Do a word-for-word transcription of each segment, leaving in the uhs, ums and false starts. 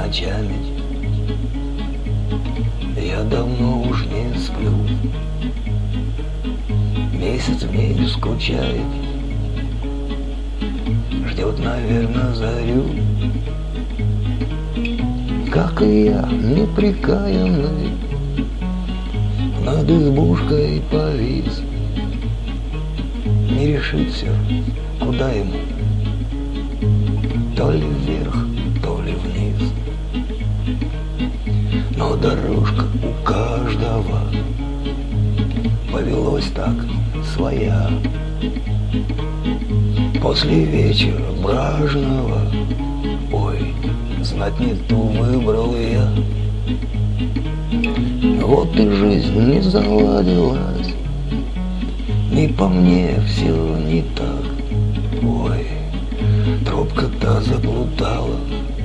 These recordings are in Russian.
ночами я давно уж не сплю. Месяц в небе скучает, ждет, наверное, зарю. Как и я, неприкаянный, над избушкой повис. Не решит все, куда ему, то ли вверх, то ли вниз. Но дорожка у каждого повелась так своя. После вечера бражного, ой, знать не ту выбрал я. Вот и жизнь не заладилась, не по мне все не так. Ой, тропка-то заплутала,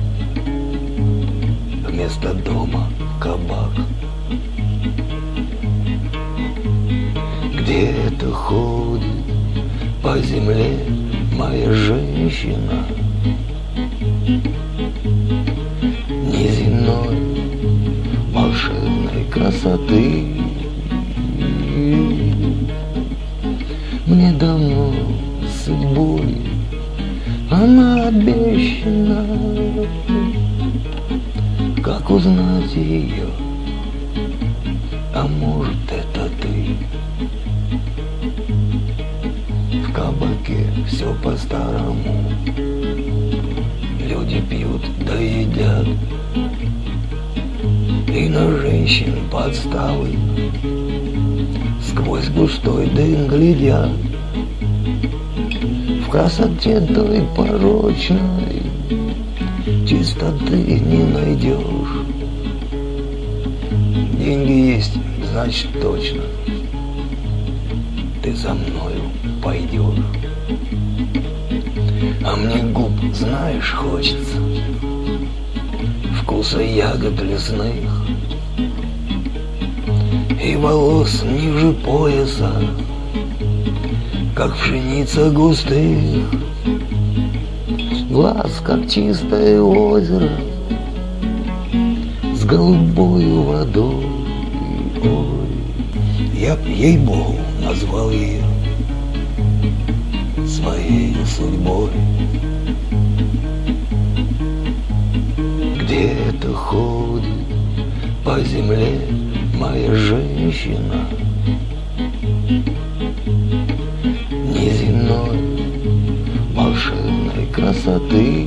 вместо дома кабак. Где-то ходит по земле моя женщина, неземной волшебной красоты. Мне давно судьбой она обещана. Как узнать ее? А может, это ты? В кабаке все по-старому, люди пьют да едят, и на женщин подставы сквозь густой дым глядят. В красоте той порочной чистоты не найдешь. Деньги есть, значит точно ты за мною пойдешь. А мне губ, знаешь, хочется, вкуса ягод лесных, и волос ниже пояса, как пшеница густых, глаз, как чистое озеро с голубою водой. Ой, я б, ей-богу, назвал ее своей судьбой. Где-то ходит по земле моя женщина, неземной волшебной красоты.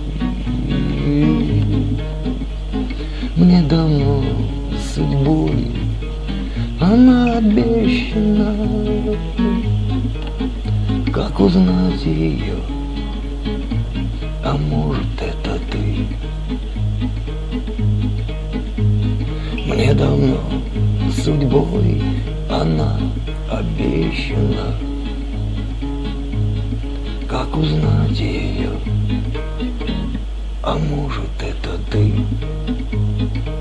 Мне давно судьбой она обещана. Как узнать ее? А может, это ты? Мне давно судьбой она обещана. Как узнать ее? А может, это ты?